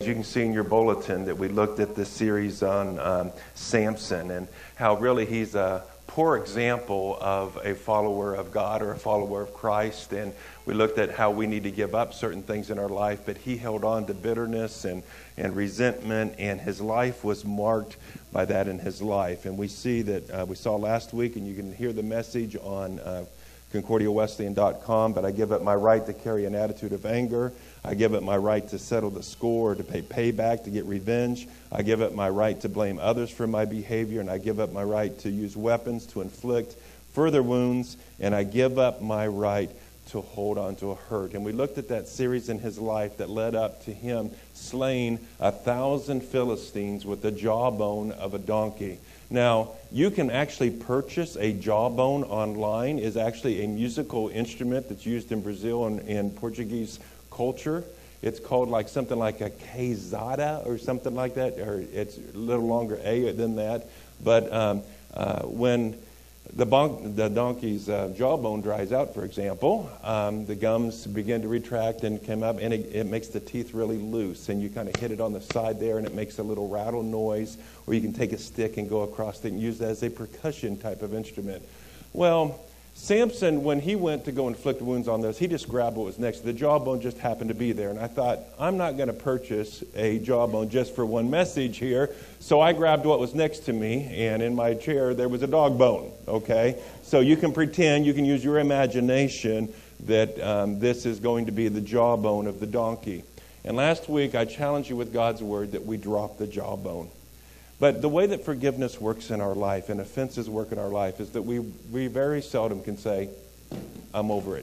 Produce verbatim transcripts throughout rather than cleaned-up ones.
you can see in your bulletin that we looked at this series on um, Samson and how really he's a poor example of a follower of God or a follower of Christ. And we looked at how we need to give up certain things in our life, but he held on to bitterness and, and resentment, and his life was marked by that in his life. And we see that uh, we saw last week, and you can hear the message on uh, Concordia Wesleyan dot com, but I give up my right to carry an attitude of anger. I give up my right to settle the score, to pay payback, to get revenge. I give up my right to blame others for my behavior, and I give up my right to use weapons to inflict further wounds, and I give up my right to hold on to a hurt. And we looked at that series in his life that led up to him slaying a thousand Philistines with the jawbone of a donkey. Now, you can actually purchase a jawbone online. It's actually a musical instrument that's used in Brazil and in Portuguese culture. It's called like something like a quezada or something like that, or it's a little longer A than that. But um, uh, when the, bon- the donkey's uh, jawbone dries out, for example, um, the gums begin to retract and come up, and it, it makes the teeth really loose. And you kind of hit it on the side there, and it makes a little rattle noise. Or you can take a stick and go across it and use that as a percussion type of instrument. Well, Samson, when he went to go inflict wounds on this, he just grabbed what was next. The jawbone just happened to be there. And I thought, I'm not going to purchase a jawbone just for one message here. So I grabbed what was next to me, and in my chair there was a dog bone, okay? So you can pretend, you can use your imagination that um, this is going to be the jawbone of the donkey. And last week I challenged you with God's word that we drop the jawbone. But the way that forgiveness works in our life and offenses work in our life is that we, we very seldom can say, I'm over it.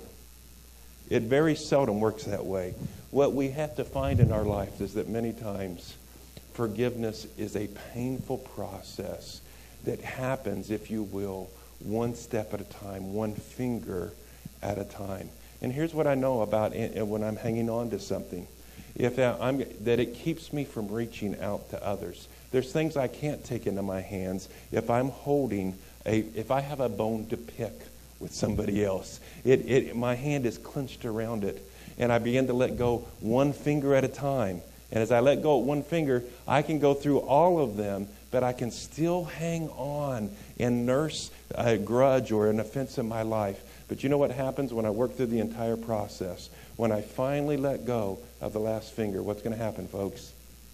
It very seldom works that way. What we have to find in our life is that many times forgiveness is a painful process that happens, if you will, one step at a time, one finger at a time. And here's what I know about it when I'm hanging on to something. If I'm, that it keeps me from reaching out to others. There's things I can't take into my hands if I'm holding a, if I have a bone to pick with somebody else. It, it, my hand is clenched around it, and I begin to let go one finger at a time. And as I let go at one finger, I can go through all of them, but I can still hang on and nurse a grudge or an offense in my life. But you know what happens when I work through the entire process? When I finally let go of the last finger, what's going to happen, folks?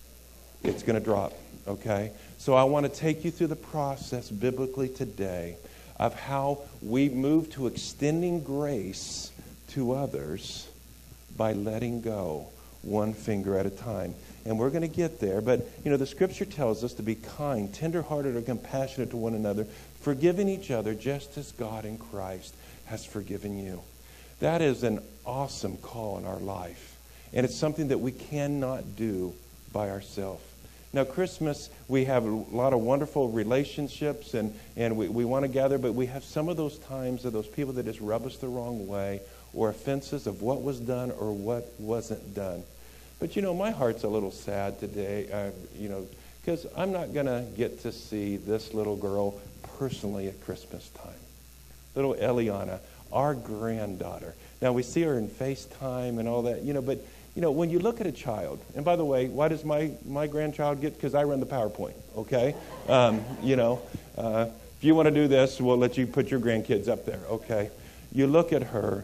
It's going to drop, okay? So I want to take you through the process biblically today of how we move to extending grace to others by letting go one finger at a time. And we're going to get there. But, you know, the Scripture tells us to be kind, tenderhearted, or compassionate to one another, forgiving each other just as God in Christ has forgiven you. That is an awesome call in our life. And it's something that we cannot do by ourselves. Now, Christmas, we have a lot of wonderful relationships, and, and we, we want to gather, but we have some of those times of those people that just rub us the wrong way, or offenses of what was done or what wasn't done. But, you know, my heart's a little sad today, uh, you know, because I'm not going to get to see this little girl personally at Christmas time. Little Eliana, our granddaughter. Now, we see her in FaceTime and all that, you know, but... You know, when you look at a child, and by the way, why does my, my grandchild get? Because I run the PowerPoint, okay? Um, you know, uh, if you want to do this, we'll let you put your grandkids up there, okay? You look at her,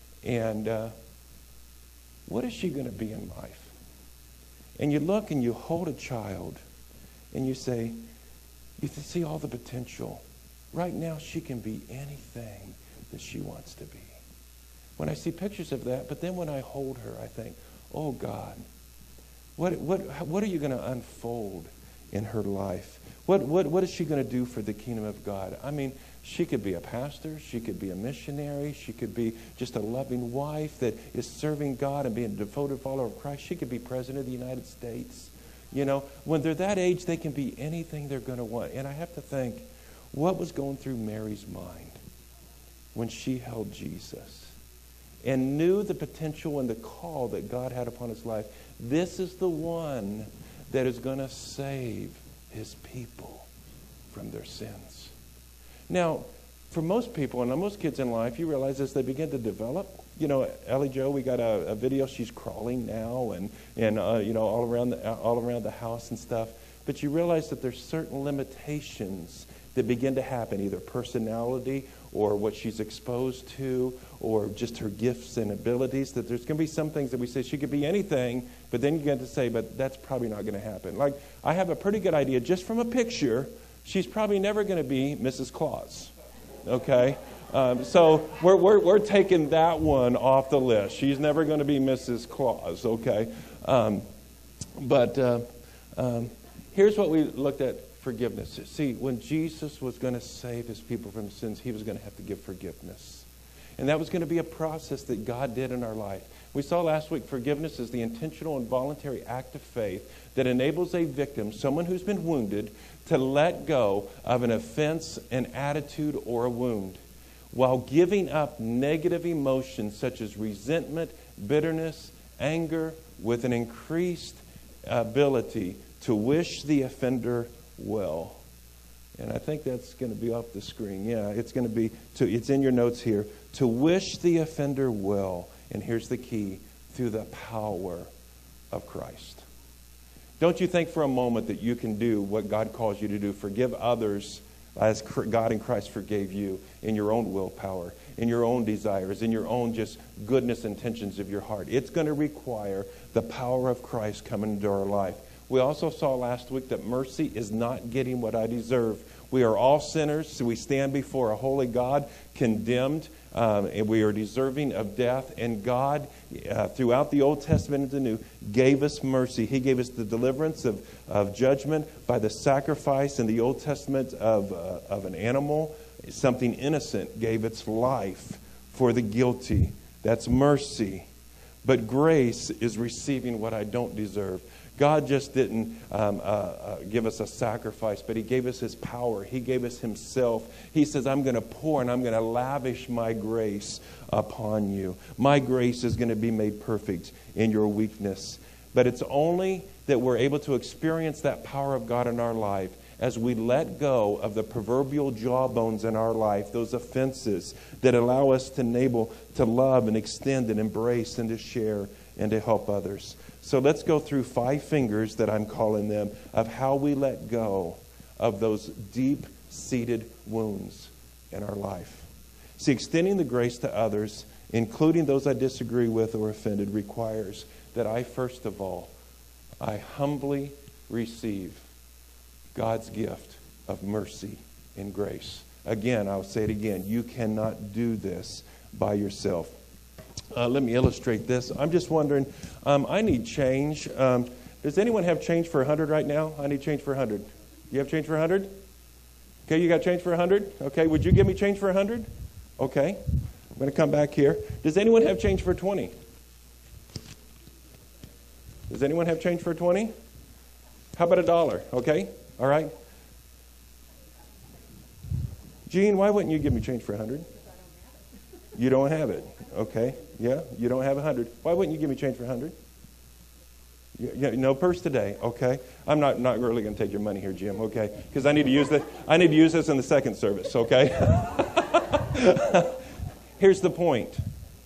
and uh, what is she going to be in life? And you look and you hold a child, and you say, you see all the potential. Right now, she can be anything that she wants to be. When I see pictures of that, but then when I hold her, I think, oh, God, what what what are you going to unfold in her life? What what what is she going to do for the kingdom of God? I mean, she could be a pastor, she could be a missionary, she could be just a loving wife that is serving God and being a devoted follower of Christ. She could be president of the United States. You know, when they're that age, they can be anything they're going to want. And I have to think, what was going through Mary's mind when she held Jesus and knew the potential and the call that God had upon his life? This is the one that is going to save his people from their sins. Now, for most people and most kids in life, you realize as they begin to develop, you know, Ellie Joe, we got a, a video. She's crawling now, and and uh, you know, all around the all around the house and stuff. But you realize that there's certain limitations that begin to happen, either personality or what she's exposed to, or just her gifts and abilities. That there's going to be some things that we say she could be anything, but then you get to say, but that's probably not going to happen. Like, I have a pretty good idea just from a picture. She's probably never going to be Missus Claus. Okay. Um, so we're, we're we're taking that one off the list. She's never going to be Missus Claus, okay? Um, but uh, um, here's what we looked at: forgiveness. See, when Jesus was going to save his people from sins, he was going to have to give forgiveness. And that was going to be a process that God did in our life. We saw last week forgiveness is the intentional and voluntary act of faith that enables a victim, someone who's been wounded, to let go of an offense, an attitude, or a wound, while giving up negative emotions such as resentment, bitterness, anger, with an increased ability to wish the offender well. And I think that's going to be off the screen. Yeah, it's going to be, to, it's in your notes here. To wish the offender well. And here's the key: through the power of Christ. Don't you think for a moment that you can do what God calls you to do? Forgive others as God in Christ forgave you, in your own willpower, in your own desires, in your own just goodness intentions of your heart. It's going to require the power of Christ coming into our life. We also saw last week that mercy is not getting what I deserve. We are all sinners, so we stand before a holy God, condemned, um, and we are deserving of death. And God, uh, throughout the Old Testament and the New, gave us mercy. He gave us the deliverance of, of judgment by the sacrifice in the Old Testament of, uh, of an animal. Something innocent gave its life for the guilty. That's mercy. But grace is receiving what I don't deserve. God just didn't um, uh, uh, give us a sacrifice, but he gave us his power. He gave us himself. He says, I'm going to pour and I'm going to lavish my grace upon you. My grace is going to be made perfect in your weakness. But it's only that we're able to experience that power of God in our life as we let go of the proverbial jawbones in our life, those offenses that allow us to enable to love and extend and embrace and to share and to help others. So let's go through five fingers, that I'm calling them, of how we let go of those deep-seated wounds in our life. See, extending the grace to others, including those I disagree with or offended, requires that I, first of all, I humbly receive God's gift of mercy and grace. Again, I'll say it again. You cannot do this by yourself. Uh, let me illustrate this. I'm just wondering, um, I need change. Um, does anyone have change for one hundred right now? I need change for one hundred. You have change for one hundred? Okay, you got change for one hundred? Okay, would you give me change for one hundred? Okay, I'm going to come back here. Does anyone have change for twenty? Does anyone have change for twenty? How about a dollar? Okay, all right. Gene, why wouldn't you give me change for one hundred? You don't have it. Okay. Yeah, you don't have one hundred. Why wouldn't you give me change for one hundred? Yeah, no purse today. Okay. I'm not, not really going to take your money here, Jim. Okay. Because I need to use this. I need to use this in the second service. Okay. Here's the point.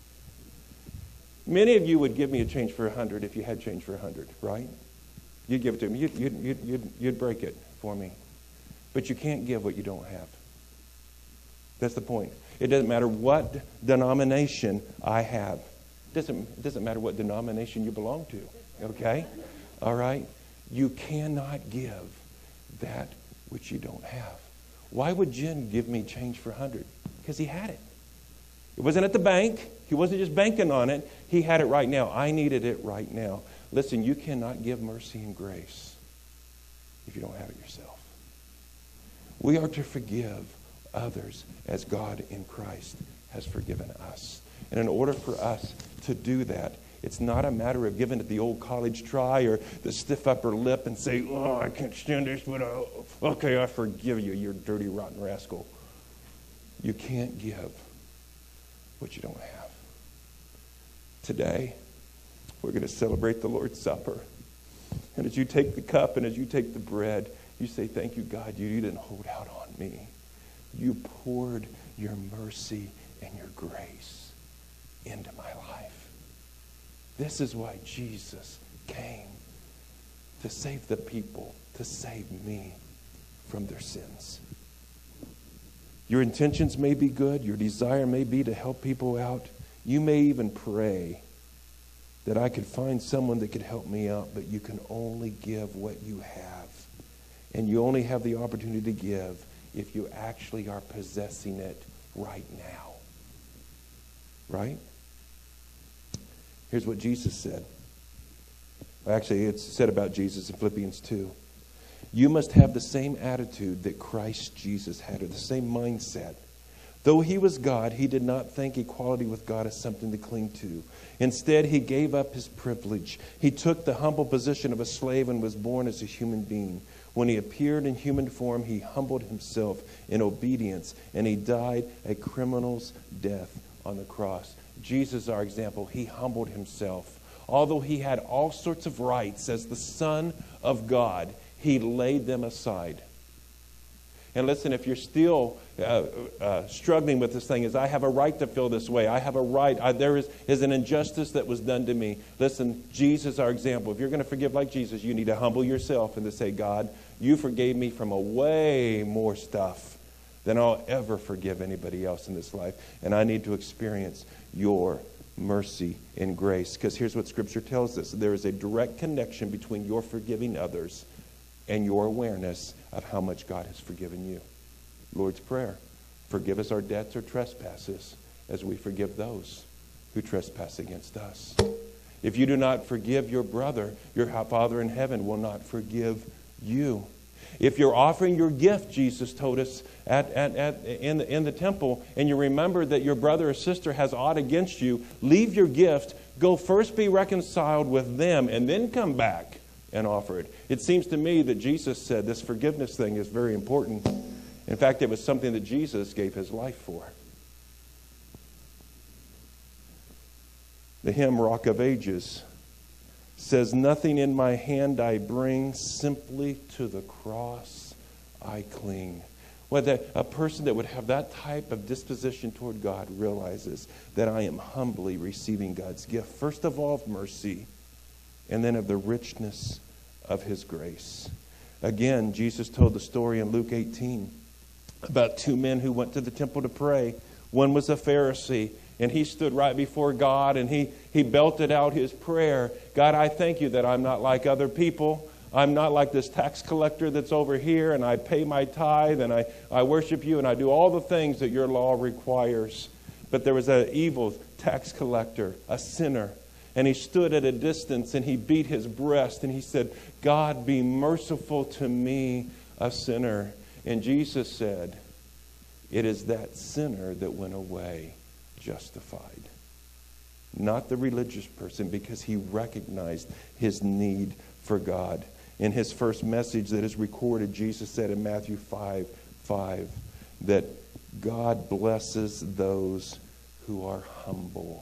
Many of you would give me a change for one hundred if you had change for one hundred, right? You'd give it to me. You'd, you'd, you'd, you'd, you'd break it for me. But you can't give what you don't have. That's the point. It doesn't matter what denomination I have. It doesn't, it doesn't matter what denomination you belong to. Okay? All right? You cannot give that which you don't have. Why would Jim give me change for one hundred? Because he had it. It wasn't at the bank. He wasn't just banking on it. He had it right now. I needed it right now. Listen, you cannot give mercy and grace if you don't have it yourself. We are to forgive others as God in Christ has forgiven us. And in order for us to do that, it's not a matter of giving it the old college try or the stiff upper lip and say, oh, I can't stand this, but I, okay, I forgive you, you dirty, rotten rascal. You can't give what you don't have. Today, we're going to celebrate the Lord's Supper. And as you take the cup and as you take the bread, you say, thank you, God, you, you didn't hold out on me. You poured your mercy and your grace into my life. This is why Jesus came, to save the people, to save me from their sins. Your intentions may be good. Your desire may be to help people out. You may even pray that I could find someone that could help me out, but you can only give what you have. And you only have the opportunity to give if you actually are possessing it right now. Right? Here's what Jesus said. Actually, it's said about Jesus in Philippians two. You must have the same attitude that Christ Jesus had, or the same mindset. Though he was God, he did not think equality with God as something to cling to. Instead, he gave up his privilege. He took the humble position of a slave and was born as a human being. When he appeared in human form, he humbled himself in obedience, and he died a criminal's death on the cross. Jesus, our example, he humbled himself. Although he had all sorts of rights as the Son of God, he laid them aside. And listen, if you're still uh, uh, struggling with this thing, is I have a right to feel this way. I have a right. I, there is, is an injustice that was done to me. Listen, Jesus, our example. If you're going to forgive like Jesus, you need to humble yourself and to say, God, you forgave me from a way more stuff than I'll ever forgive anybody else in this life. And I need to experience your mercy and grace. Because here's what Scripture tells us. There is a direct connection between your forgiving others and your awareness of how much God has forgiven you. Lord's Prayer. Forgive us our debts or trespasses as we forgive those who trespass against us. If you do not forgive your brother, your Father in heaven will not forgive you. If you're offering your gift, Jesus told us, at, at, at, in, the, in the temple, and you remember that your brother or sister has aught against you, leave your gift, go first be reconciled with them, and then come back and offer it. It seems to me that Jesus said this forgiveness thing is very important. In fact, it was something that Jesus gave his life for. The hymn Rock of Ages says, nothing in my hand I bring, simply to the cross I cling. Well, that a person that would have that type of disposition toward God realizes that I am humbly receiving God's gift. First of all, of mercy, and then of the richness of his grace. Again, Jesus told the story in Luke eighteen about two men who went to the temple to pray. One was a Pharisee, and he stood right before God, and he, he belted out his prayer. God, I thank you that I'm not like other people. I'm not like this tax collector that's over here, and I pay my tithe, and I, I worship you, and I do all the things that your law requires. But there was an evil tax collector, a sinner, and he stood at a distance, and he beat his breast, and he said, God, be merciful to me, a sinner. And Jesus said, it is that sinner that went away justified, not the religious person, because he recognized his need for God. In his first message that is recorded, Jesus said in Matthew five five that God blesses those who are humble,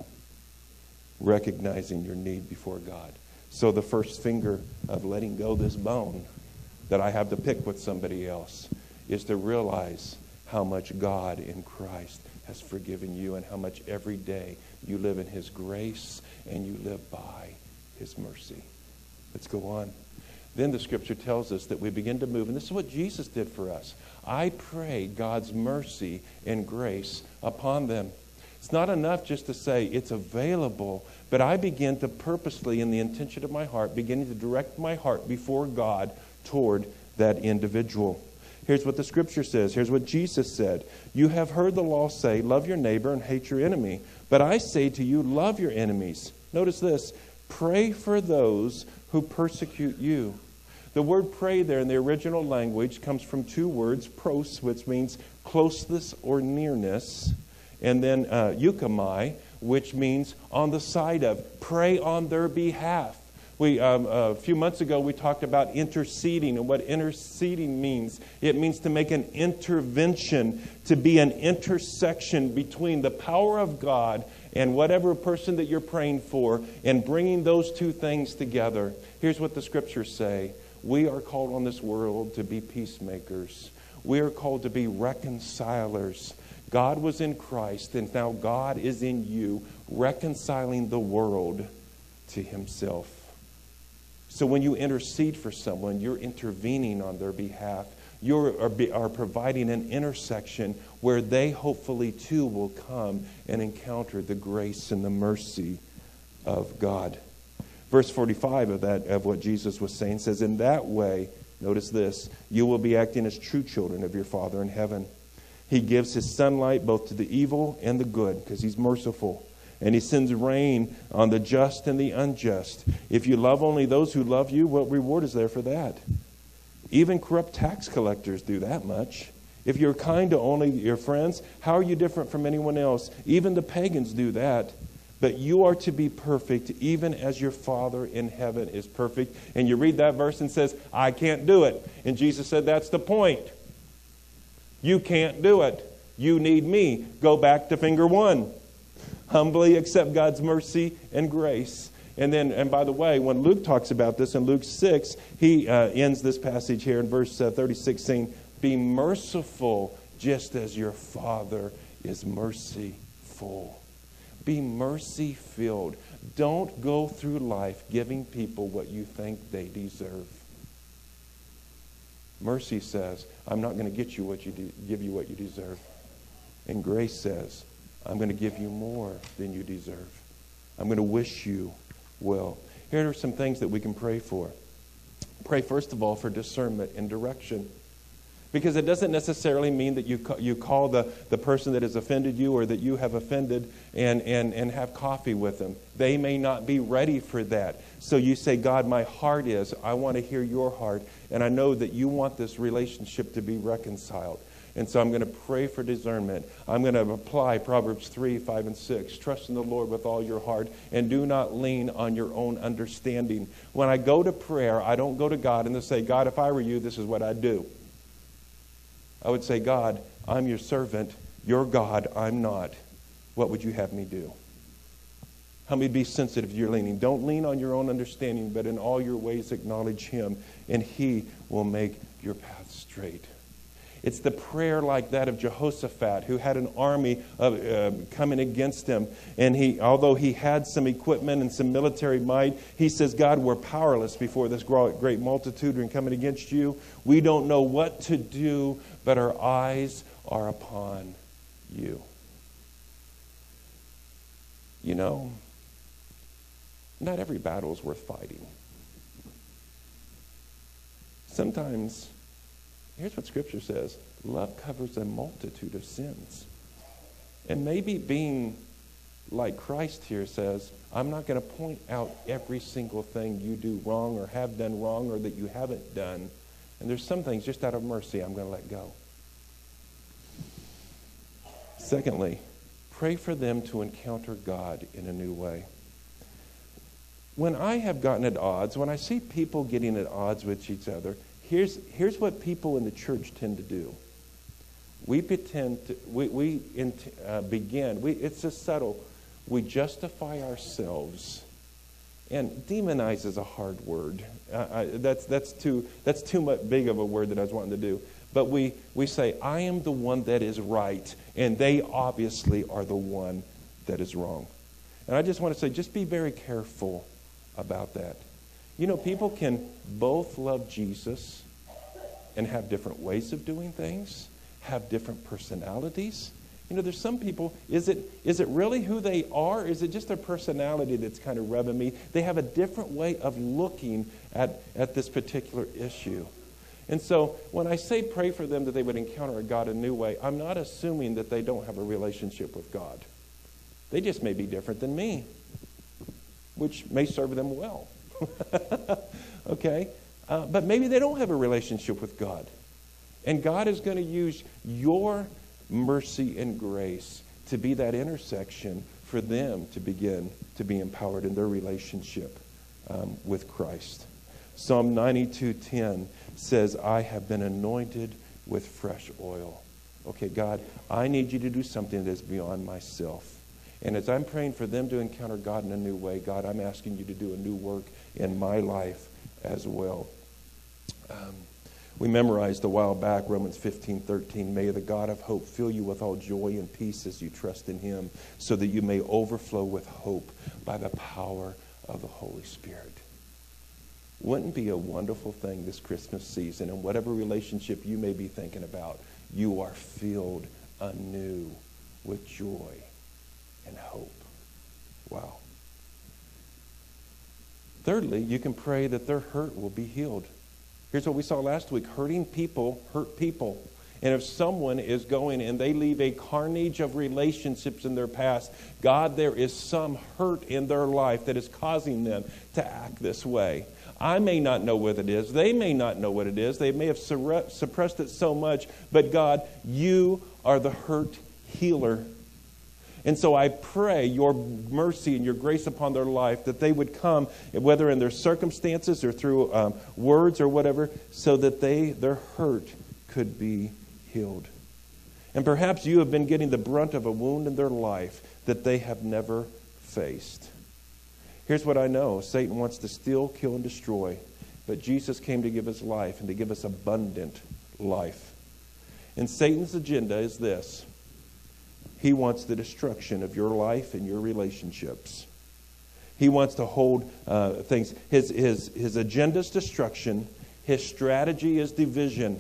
recognizing your need before God. So the first finger of letting go this bone that I have to pick with somebody else is to realize how much God in Christ has forgiven you, and how much every day you live in his grace and you live by his mercy. Let's go on. Then the Scripture tells us that we begin to move, and this is what Jesus did for us. I pray God's mercy and grace upon them. It's not enough just to say it's available, but I begin to purposely, in the intention of my heart, beginning to direct my heart before God toward that individual. Here's what the Scripture says. Here's what Jesus said. You have heard the law say, love your neighbor and hate your enemy. But I say to you, love your enemies. Notice this. Pray for those who persecute you. The word pray there in the original language comes from two words, pros, which means closeness or nearness, and then uh, euchomai, which means on the side of. Pray on their behalf. We um, a few months ago, we talked about interceding and what interceding means. It means to make an intervention, to be an intersection between the power of God and whatever person that you're praying for, and bringing those two things together. Here's what the Scriptures say. We are called on this world to be peacemakers. We are called to be reconcilers. God was in Christ, and now God is in you, reconciling the world to himself. So when you intercede for someone, you're intervening on their behalf. You are, are providing an intersection where they hopefully too will come and encounter the grace and the mercy of God. Verse forty-five of that of what Jesus was saying says, in that way, notice this, you will be acting as true children of your Father in heaven. He gives his sunlight both to the evil and the good, because he's merciful. And he sends rain on the just and the unjust. If you love only those who love you, what reward is there for that? Even corrupt tax collectors do that much. If you're kind to only your friends, how are you different from anyone else? Even the pagans do that. But you are to be perfect, even as your Father in heaven is perfect. And you read that verse and says, I can't do it. And Jesus said, that's the point. You can't do it. You need me. Go back to finger one. Humbly accept God's mercy and grace. And then, and by the way, when Luke talks about this in Luke six, he uh, ends this passage here in verse uh, thirty-six saying, be merciful just as your Father is merciful. Be mercy-filled. Don't go through life giving people what you think they deserve. Mercy says, I'm not going to get you what you de- give you what you deserve. And grace says, I'm going to give you more than you deserve. I'm going to wish you well. Here are some things that we can pray for. Pray, first of all, for discernment and direction. Because it doesn't necessarily mean that you call, you call the, the person that has offended you or that you have offended and, and, and have coffee with them. They may not be ready for that. So you say, God, my heart is, I want to hear your heart. And I know that you want this relationship to be reconciled. And so I'm going to pray for discernment. I'm going to apply Proverbs three, five, and six. Trust in the Lord with all your heart and do not lean on your own understanding. When I go to prayer, I don't go to God and say, God, if I were you, this is what I'd do. I would say, God, I'm your servant. You're God. I'm not. What would you have me do? Help me be sensitive to your leaning. Don't lean on your own understanding, but in all your ways acknowledge him, and he will make your path straight. It's the prayer like that of Jehoshaphat, who had an army of, uh, coming against him. And he, although he had some equipment and some military might, he says, God, we're powerless before this great multitude and coming against you. We don't know what to do, but our eyes are upon you. You know, not every battle is worth fighting. Sometimes, here's what Scripture says, love covers a multitude of sins. And maybe being like Christ here says, I'm not going to point out every single thing you do wrong or have done wrong or that you haven't done. And there's some things just out of mercy I'm going to let go. Secondly, pray for them to encounter God in a new way. When I have gotten at odds, when I see people getting at odds with each other, Here's, here's what people in the church tend to do. We pretend to, we, we in, uh, begin, we, it's just subtle. We justify ourselves. And demonize is a hard word. Uh, I, that's, that's too, that's too much big of a word that I was wanting to do. But we, we say, I am the one that is right, and they obviously are the one that is wrong. And I just want to say, just be very careful about that. You know, people can both love Jesus and have different ways of doing things, have different personalities. You know, there's some people, is it is it really who they are? Is it just their personality that's kind of rubbing me? They have a different way of looking at, at this particular issue. And so when I say pray for them that they would encounter God a new way, I'm not assuming that they don't have a relationship with God. They just may be different than me, which may serve them well. Okay? Uh, but maybe they don't have a relationship with God. And God is going to use your mercy and grace to be that intersection for them to begin to be empowered in their relationship um, with Christ. Psalm ninety-two ten says, I have been anointed with fresh oil. Okay, God, I need you to do something that is beyond myself. And as I'm praying for them to encounter God in a new way, God, I'm asking you to do a new work in my life as well. Um, We memorized a while back Romans fifteen thirteen. May the God of hope fill you with all joy and peace as you trust in him, so that you may overflow with hope by the power of the Holy Spirit. Wouldn't it be a wonderful thing this Christmas season, in whatever relationship you may be thinking about, you are filled anew with joy and hope. Wow. Thirdly, you can pray that their hurt will be healed. Here's what we saw last week. Hurting people hurt people. And if someone is going and they leave a carnage of relationships in their past, God, there is some hurt in their life that is causing them to act this way. I may not know what it is. They may not know what it is. They may have sur- suppressed it so much. But God, you are the hurt healer. And so I pray your mercy and your grace upon their life, that they would come, whether in their circumstances or through um, words or whatever, so that they their hurt could be healed. And perhaps you have been getting the brunt of a wound in their life that they have never faced. Here's what I know. Satan wants to steal, kill, and destroy. But Jesus came to give us life and to give us abundant life. And Satan's agenda is this. He wants the destruction of your life and your relationships. He wants to hold uh, things. His, his, his agenda is destruction. His strategy is division.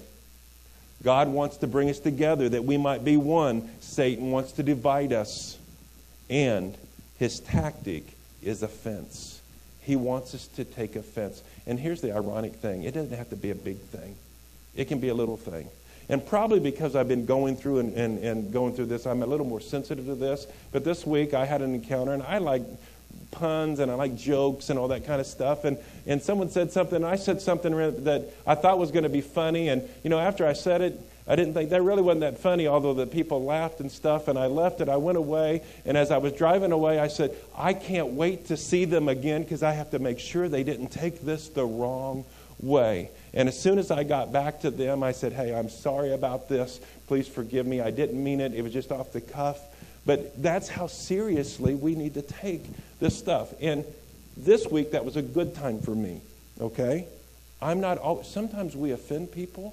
God wants to bring us together that we might be one. Satan wants to divide us. And his tactic is offense. He wants us to take offense. And here's the ironic thing. It doesn't have to be a big thing. It can be a little thing. And probably because I've been going through and, and, and going through this, I'm a little more sensitive to this. But this week I had an encounter, and I like puns and I like jokes and all that kind of stuff. And, and someone said something, and I said something that I thought was going to be funny. And, you know, after I said it, I didn't think that really wasn't that funny, although the people laughed and stuff. And I left it. I went away. And as I was driving away, I said, I can't wait to see them again because I have to make sure they didn't take this the wrong way. And as soon as I got back to them, I said, hey, I'm sorry about this. Please forgive me. I didn't mean it. It was just off the cuff. But that's how seriously we need to take this stuff. And this week, that was a good time for me, okay? I'm not always, sometimes we offend people,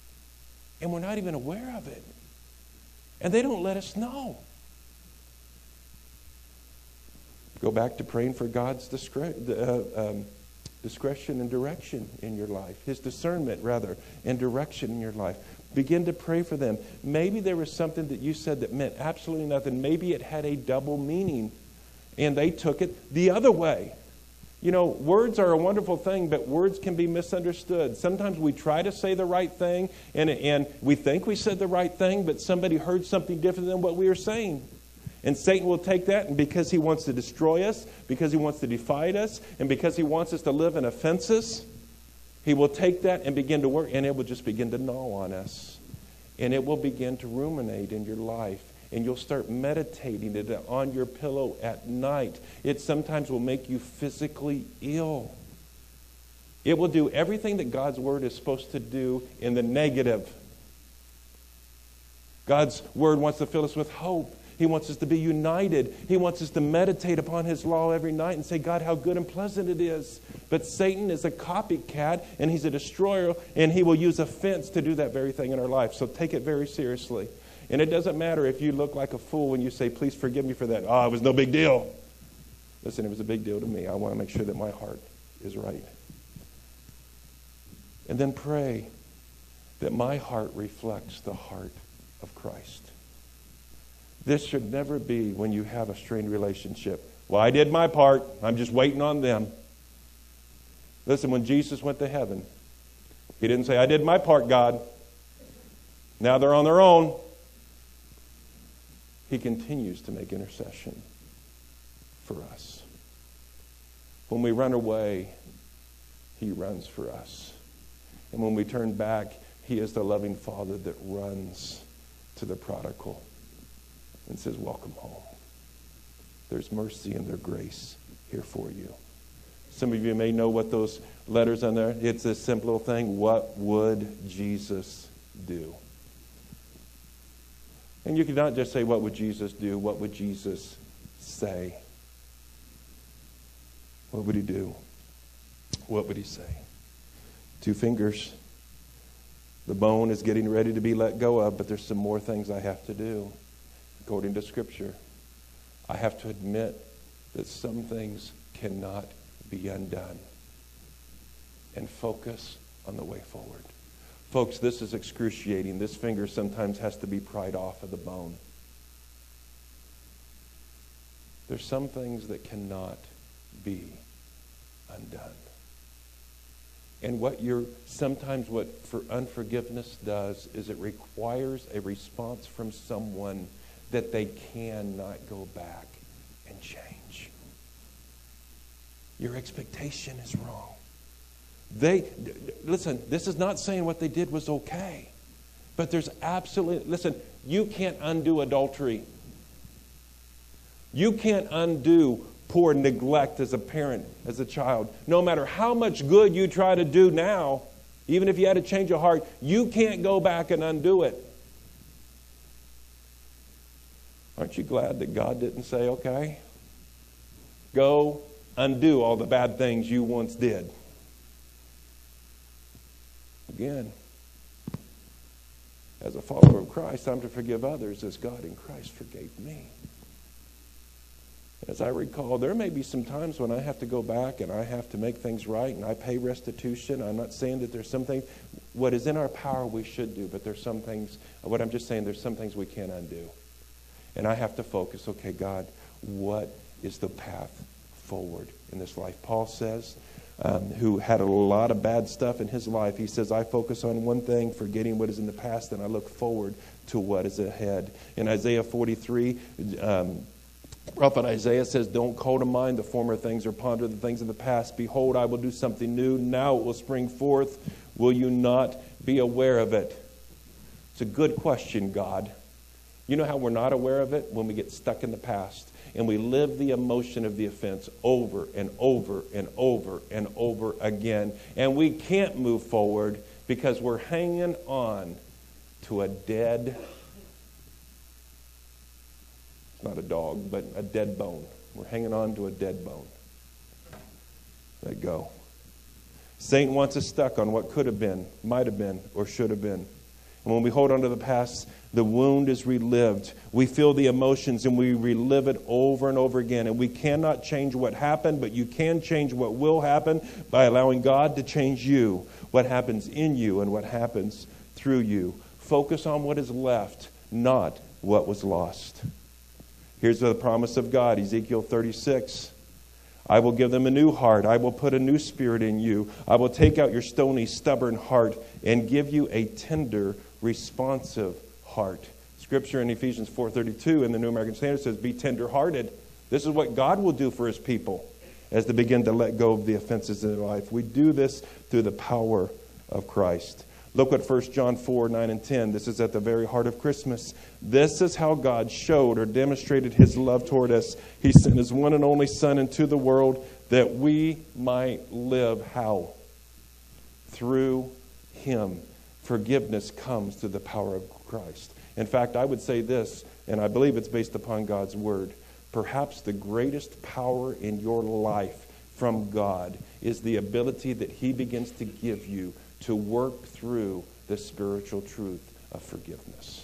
and we're not even aware of it. And they don't let us know. Go back to praying for God's discre- uh, um, discretion and direction in your life. His discernment, rather, and direction in your life. Begin to pray for them. Maybe there was something that you said that meant absolutely nothing. Maybe it had a double meaning, and they took it the other way. You know, words are a wonderful thing, but words can be misunderstood. Sometimes we try to say the right thing, and, and we think we said the right thing, but somebody heard something different than what we were saying. And Satan will take that, and because he wants to destroy us, because he wants to divide us, and because he wants us to live in offenses, he will take that and begin to work, and it will just begin to gnaw on us. And it will begin to ruminate in your life. And you'll start meditating it on your pillow at night. It sometimes will make you physically ill. It will do everything that God's Word is supposed to do in the negative. God's Word wants to fill us with hope. He wants us to be united. He wants us to meditate upon His law every night and say, God, how good and pleasant it is. But Satan is a copycat, and he's a destroyer, and he will use offense to do that very thing in our life. So take it very seriously. And it doesn't matter if you look like a fool when you say, please forgive me for that. Oh, it was no big deal. Listen, it was a big deal to me. I want to make sure that my heart is right. And then pray that my heart reflects the heart of Christ. This should never be when you have a strained relationship. Well, I did my part. I'm just waiting on them. Listen, when Jesus went to heaven, he didn't say, I did my part, God. Now they're on their own. He continues to make intercession for us. When we run away, he runs for us. And when we turn back, he is the loving Father that runs to the prodigal and says, welcome home. There's mercy and there's grace here for you. Some of you may know what those letters on there, it's a simple thing. What would Jesus do? And you cannot just say, what would Jesus do? What would Jesus say? What would he do? What would he say? Two fingers. The bone is getting ready to be let go of, but there's some more things I have to do. According to Scripture, I have to admit that some things cannot be undone and focus on the way forward. Folks, this is excruciating. This finger sometimes has to be pried off of the bone. There's some things that cannot be undone. And what you're sometimes what for unforgiveness does is it requires a response from someone that they cannot go back and change. Your expectation is wrong. They listen, this is not saying what they did was okay. But there's absolutely listen, you can't undo adultery. You can't undo poor neglect as a parent, as a child. No matter how much good you try to do now, even if you had to change your heart, you can't go back and undo it. Aren't you glad that God didn't say, okay, go undo all the bad things you once did? Again, as a follower of Christ, I'm to forgive others as God in Christ forgave me. As I recall, there may be some times when I have to go back and I have to make things right and I pay restitution. I'm not saying that there's some things, what is in our power we should do, but there's some things, what I'm just saying, there's some things we can't undo. And I have to focus, okay, God, what is the path forward in this life? Paul says, um, who had a lot of bad stuff in his life, he says, I focus on one thing, forgetting what is in the past, and I look forward to what is ahead. In Isaiah forty-three, um, Prophet Isaiah says, don't call to mind the former things or ponder the things of the past. Behold, I will do something new. Now it will spring forth. Will you not be aware of it? It's a good question, God. You know how we're not aware of it? When we get stuck in the past and we live the emotion of the offense over and over and over and over again. And we can't move forward because we're hanging on to a dead, not a dog, but a dead bone. We're hanging on to a dead bone. Let go. Satan wants us stuck on what could have been, might have been, or should have been. And when we hold on to the past, the wound is relived. We feel the emotions and we relive it over and over again. And we cannot change what happened, but you can change what will happen by allowing God to change you, what happens in you and what happens through you. Focus on what is left, not what was lost. Here's the promise of God, Ezekiel thirty-six. I will give them a new heart. I will put a new spirit in you. I will take out your stony, stubborn heart and give you a tender, responsive heart. Scripture in Ephesians four thirty-two in the New American Standard says, be tender-hearted. This is what God will do for his people as they begin to let go of the offenses in their life. We do this through the power of Christ. Look what First John four, nine and ten. This is at the very heart of Christmas. This is how God showed or demonstrated his love toward us. He sent his one and only Son into the world that we might live how? Through him. Forgiveness comes through the power of Christ. In fact, I would say this, and I believe it's based upon God's word. Perhaps the greatest power in your life from God is the ability that he begins to give you to work through the spiritual truth of forgiveness.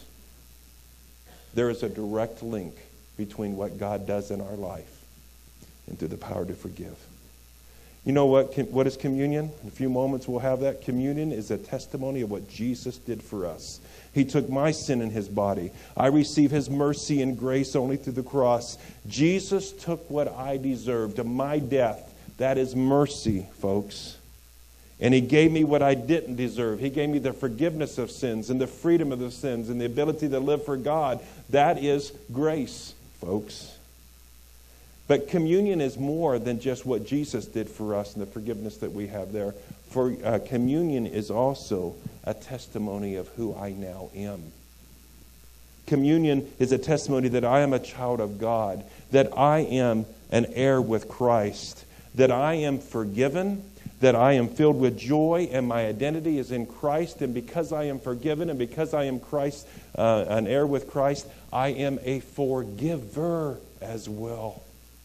There is a direct link between what God does in our life and through the power to forgive. You know what? What is communion? In a few moments we'll have that. Communion is a testimony of what Jesus did for us. He took my sin in his body. I receive his mercy and grace only through the cross. Jesus took what I deserved, my death. That is mercy, folks. And he gave me what I didn't deserve. He gave me the forgiveness of sins and the freedom of the sins and the ability to live for God. That is grace, folks. But communion is more than just what Jesus did for us and the forgiveness that we have there. For uh, communion is also a testimony of who I now am. Communion is a testimony that I am a child of God, that I am an heir with Christ, that I am forgiven, that I am filled with joy, and my identity is in Christ. And because I am forgiven and because I am Christ, uh, an heir with Christ, I am a forgiver as well.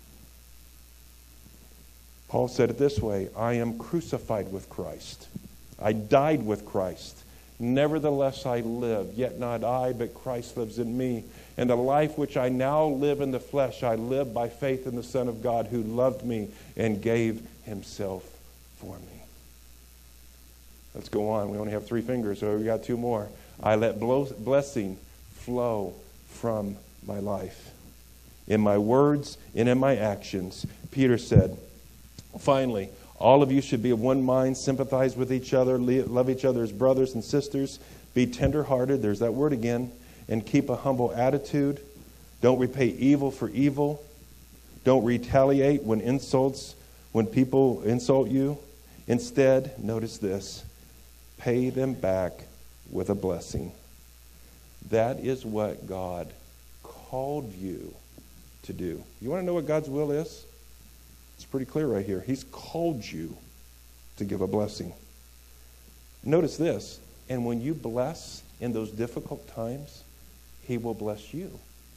Paul said it this way, I am crucified with Christ. I died with Christ. Nevertheless I live, yet not I, but Christ lives in me. And the life which I now live in the flesh, I live by faith in the Son of God who loved me and gave himself for me. Let's go on. We only have three fingers, so we got two more. I let blessing flow from my life. In my words and in my actions, Peter said, finally, all of you should be of one mind, sympathize with each other, love each other as brothers and sisters, be tender-hearted, there's that word again, and keep a humble attitude. Don't repay evil for evil. Don't retaliate when insults, when people insult you. Instead, notice this, pay them back with a blessing. That is what God called you to do. You want to know what God's will is? It's pretty clear right here. He's called you to give a blessing. Notice this, and when you bless in those difficult times, he will bless you.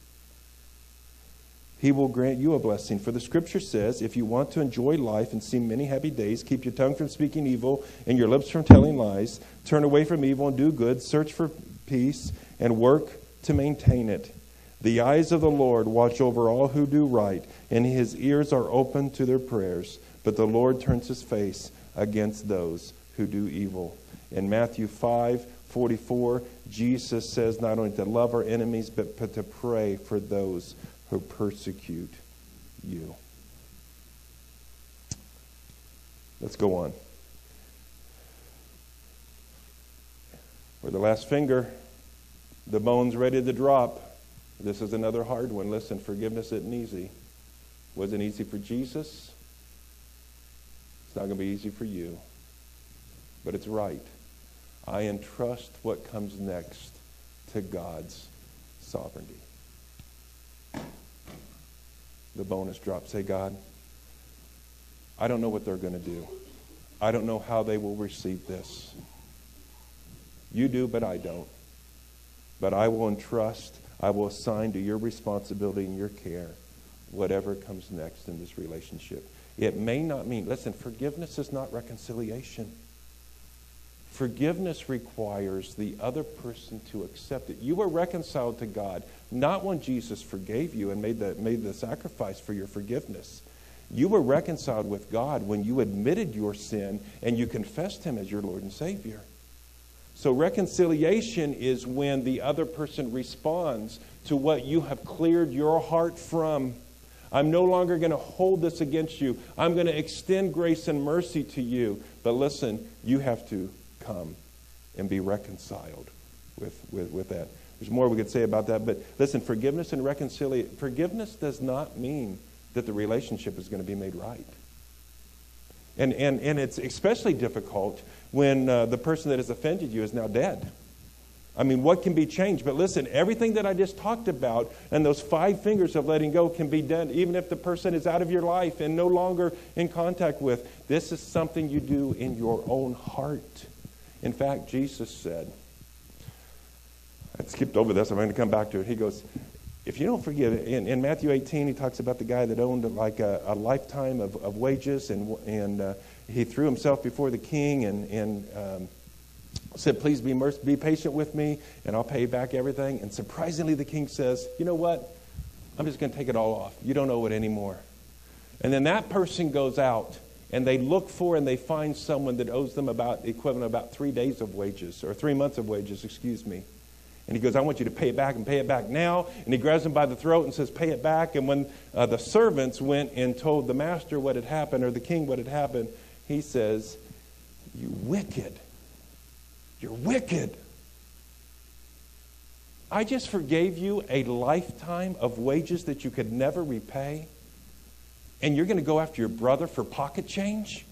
He will grant you a blessing. For the scripture says, if you want to enjoy life and see many happy days, keep your tongue from speaking evil and your lips from telling lies. Turn away from evil and do good. Search for peace and work to maintain it. The eyes of the Lord watch over all who do right, and his ears are open to their prayers. But the Lord turns his face against those who do evil. In Matthew five forty-four, Jesus says not only to love our enemies, but, but to pray for those who persecute you. Let's go on. For the last finger, the bone's ready to drop. This is another hard one. Listen, forgiveness isn't easy. Wasn't easy for Jesus. It's not going to be easy for you. But it's right. I entrust what comes next to God's sovereignty. The bonus drop. Say, God, I don't know what they're going to do. I don't know how they will receive this. You do, but I don't. But I will entrust, I will assign to your responsibility and your care whatever comes next in this relationship. It may not mean, listen, forgiveness is not reconciliation. Forgiveness requires the other person to accept it. You were reconciled to God, not when Jesus forgave you and made the, made the sacrifice for your forgiveness. You were reconciled with God when you admitted your sin and you confessed him as your Lord and Savior. So reconciliation is when the other person responds to what you have cleared your heart from. I'm no longer going to hold this against you. I'm going to extend grace and mercy to you. But listen, you have to come and be reconciled with, with, with that. There's more we could say about that. But listen, forgiveness and reconciliation, forgiveness does not mean that the relationship is going to be made right. And, and, and it's especially difficult when uh, the person that has offended you is now dead. I mean, what can be changed? But listen, everything that I just talked about and those five fingers of letting go can be done even if the person is out of your life and no longer in contact with. This is something you do in your own heart. In fact, Jesus said, I skipped over this, I'm going to come back to it. He goes, if you don't forgive, in, in Matthew eighteen, he talks about the guy that owned like a, a lifetime of, of wages, and and uh, he threw himself before the king and, and um, said, please be merc- be patient with me, and I'll pay back everything. And surprisingly, the king says, you know what? I'm just going to take it all off. You don't owe it anymore. And then that person goes out, and they look for and they find someone that owes them about the equivalent of about three days of wages, or three months of wages, excuse me. And he goes, I want you to pay it back and pay it back now. And he grabs him by the throat and says, pay it back. And when uh, the servants went and told the master what had happened, or the king what had happened, he says, you wicked. You're wicked. I just forgave you a lifetime of wages that you could never repay. And you're going to go after your brother for pocket change?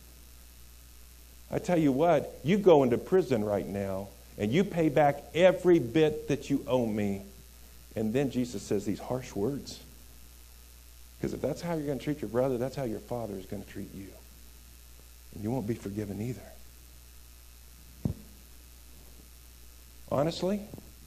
I tell you what, you go into prison right now. And you pay back every bit that you owe me. And then Jesus says these harsh words. Because if that's how you're going to treat your brother, that's how your father is going to treat you. And you won't be forgiven either. Honestly,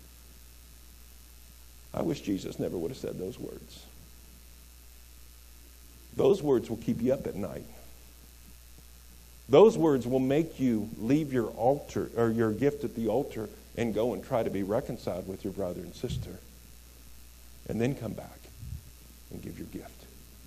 I wish Jesus never would have said those words. Those words will keep you up at night. Those words will make you leave your altar or your gift at the altar and go and try to be reconciled with your brother and sister. And then come back and give your gift.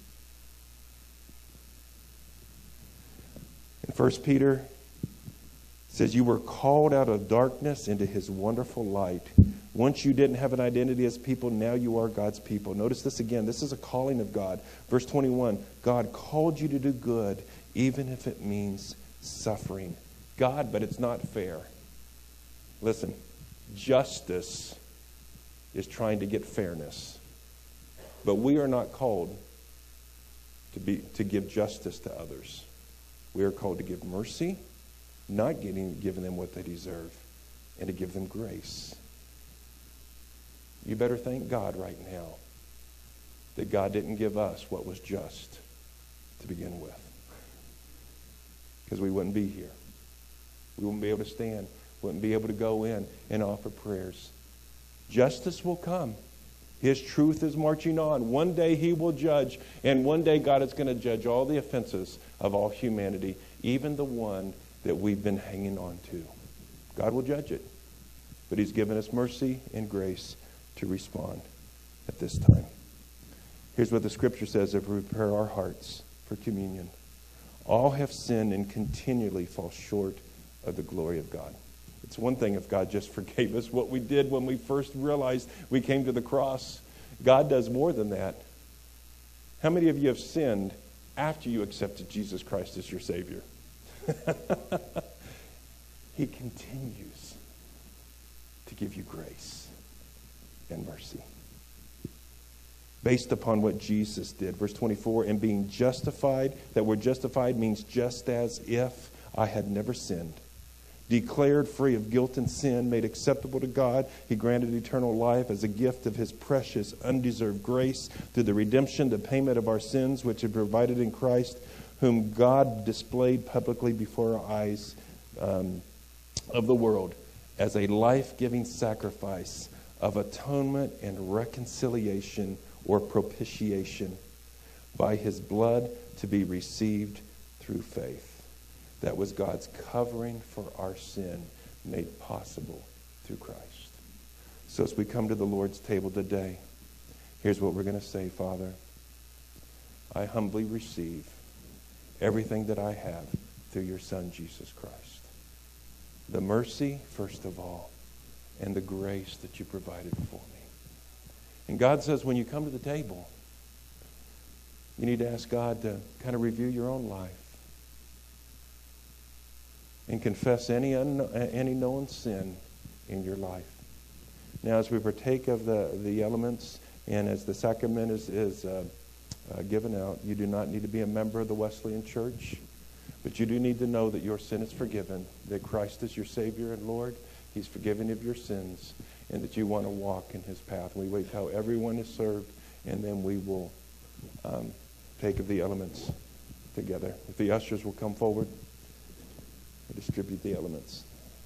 In First Peter, it says, you were called out of darkness into his wonderful light. Once you didn't have an identity as people, now you are God's people. Notice this again. This is a calling of God. Verse twenty-one, God called you to do good, even if it means suffering. God, but it's not fair. Listen, justice is trying to get fairness. But we are not called to be to give justice to others. We are called to give mercy, not getting giving them what they deserve, and to give them grace. You better thank God right now that God didn't give us what was just to begin with. Because we wouldn't be here. We wouldn't be able to stand. Wouldn't be able to go in and offer prayers. Justice will come. His truth is marching on. One day he will judge. And one day God is going to judge all the offenses of all humanity, even the one that we've been hanging on to. God will judge it. But he's given us mercy and grace to respond at this time. Here's what the scripture says if we prepare our hearts for communion. All have sinned and continually fall short of the glory of God. It's one thing if God just forgave us what we did when we first realized we came to the cross. God does more than that. How many of you have sinned after you accepted Jesus Christ as your Savior? He continues to give you grace and mercy based upon what Jesus did. Verse twenty-four, and being justified, that word justified means just as if I had never sinned. Declared free of guilt and sin, made acceptable to God, he granted eternal life as a gift of his precious, undeserved grace through the redemption, the payment of our sins, which he provided in Christ, whom God displayed publicly before our eyes um, of the world as a life-giving sacrifice of atonement and reconciliation or propitiation by his blood to be received through faith. That was God's covering for our sin made possible through Christ. So as we come to the Lord's table today, here's what we're going to say, Father. I humbly receive everything that I have through your Son, Jesus Christ. The mercy, first of all, and the grace that you provided for me. And God says when you come to the table, you need to ask God to kind of review your own life and confess any unknown, any known sin in your life. Now, as we partake of the, the elements and as the sacrament is, is uh, uh, given out, you do not need to be a member of the Wesleyan Church, but you do need to know that your sin is forgiven, that Christ is your Savior and Lord. He's forgiven of your sins, and that you want to walk in his path. We wait till everyone is served, and then we will um, take of the elements together. If the ushers will come forward and distribute the elements.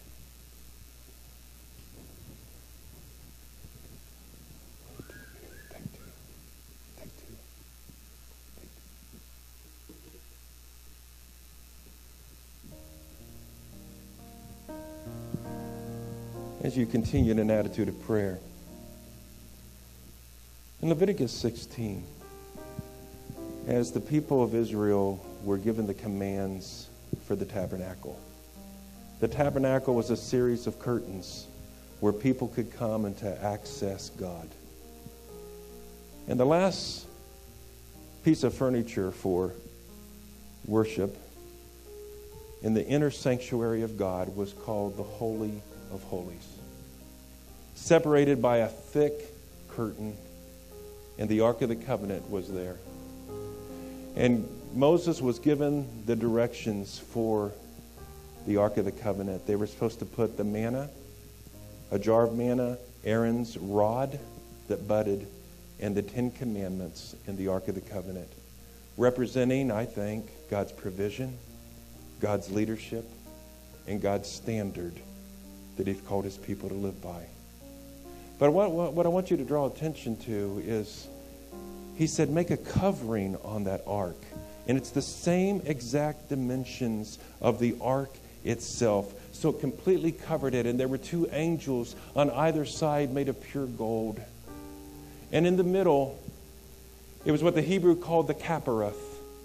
Take two. Take two. As you continue in an attitude of prayer, in Leviticus sixteen, as the people of Israel were given the commands for the tabernacle, the tabernacle was a series of curtains where people could come and to access God. And the last piece of furniture for worship in the inner sanctuary of God was called the Holy of Holies, separated by a thick curtain, and the Ark of the Covenant was there. And Moses was given the directions for the Ark of the Covenant. They were supposed to put the manna, a jar of manna, Aaron's rod that budded, and the Ten Commandments in the Ark of the Covenant, representing, I think, God's provision, God's leadership, and God's standard that he's called his people to live by. But what, what, what I want you to draw attention to is he said, make a covering on that ark. And it's the same exact dimensions of the ark itself. So it completely covered it. And there were two angels on either side made of pure gold. And in the middle, it was what the Hebrew called the Kaparath.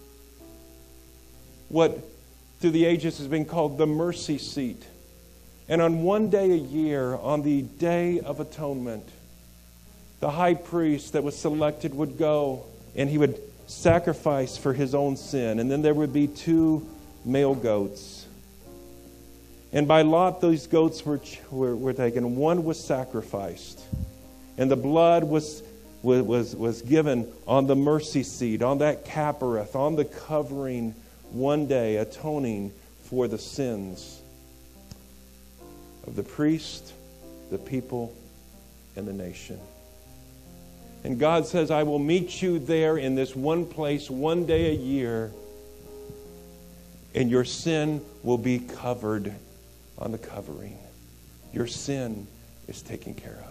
What through the ages has been called the mercy seat. And on one day a year, on the Day of Atonement, the high priest that was selected would go and he would sacrifice for his own sin. And then there would be two male goats. And by lot, those goats were, were, were taken. One was sacrificed. And the blood was, was, was given on the mercy seat, on that Kaparath, on the covering one day, atoning for the sins of the priest, the people, and the nation. And God says, I will meet you there in this one place, one day a year, and your sin will be covered on the covering. Your sin is taken care of.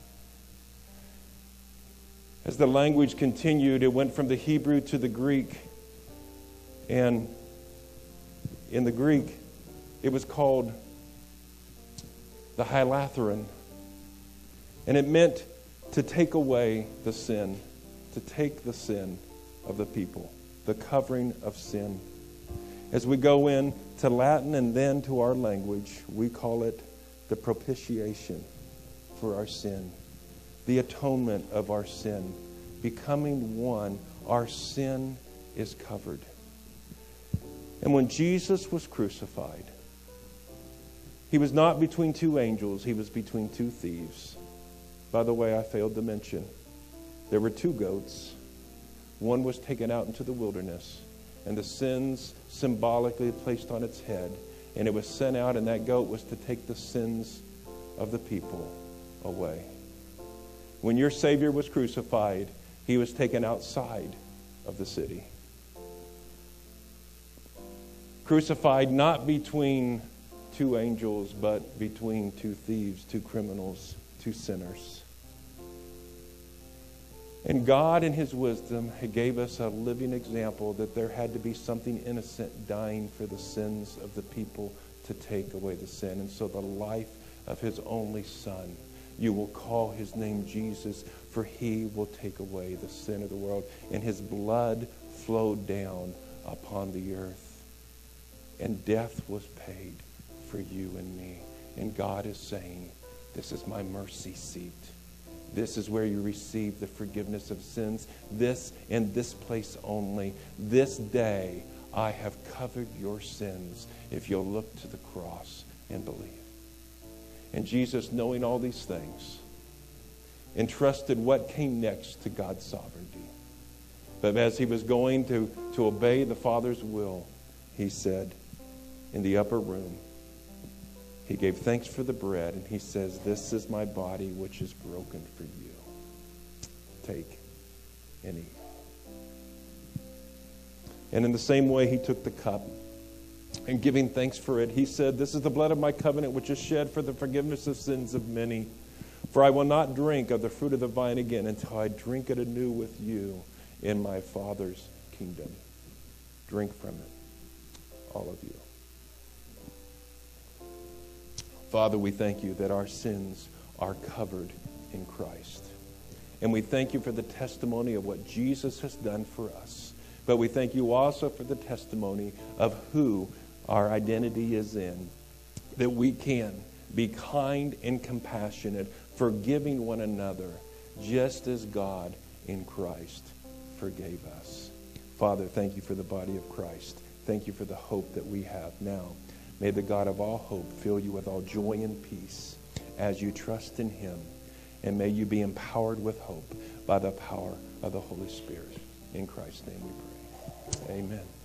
As the language continued, it went from the Hebrew to the Greek. And in the Greek, it was called the Hylatheron. And it meant to take away the sin, to take the sin of the people, the covering of sin. As we go in to Latin and then to our language, we call it the propitiation for our sin, the atonement of our sin, becoming one. Our sin is covered. And when Jesus was crucified, he was not between two angels, he was between two thieves. By the way, I failed to mention, there were two goats. One was taken out into the wilderness, and the sins symbolically placed on its head. And it was sent out, and that goat was to take the sins of the people away. When your Savior was crucified, he was taken outside of the city. Crucified not between two angels, but between two thieves, two criminals, two sinners. And God, in his wisdom, gave us a living example that there had to be something innocent dying for the sins of the people to take away the sin. And so the life of his only Son, you will call his name Jesus, for he will take away the sin of the world. And his blood flowed down upon the earth. And death was paid for you and me. And God is saying, this is my mercy seat. This is where you receive the forgiveness of sins. This in this place only. This day I have covered your sins if you'll look to the cross and believe. And Jesus, knowing all these things, entrusted what came next to God's sovereignty. But as he was going to, to obey the Father's will, he said in the upper room, he gave thanks for the bread, and he says, this is my body which is broken for you. Take and eat. And in the same way, he took the cup, and giving thanks for it, he said, this is the blood of my covenant which is shed for the forgiveness of sins of many. For I will not drink of the fruit of the vine again until I drink it anew with you in my Father's kingdom. Drink from it, all of you. Father, we thank you that our sins are covered in Christ. And we thank you for the testimony of what Jesus has done for us. But we thank you also for the testimony of who our identity is in. That we can be kind and compassionate, forgiving one another, just as God in Christ forgave us. Father, thank you for the body of Christ. Thank you for the hope that we have now. May the God of all hope fill you with all joy and peace as you trust in him. And may you be empowered with hope by the power of the Holy Spirit. In Christ's name we pray. Amen.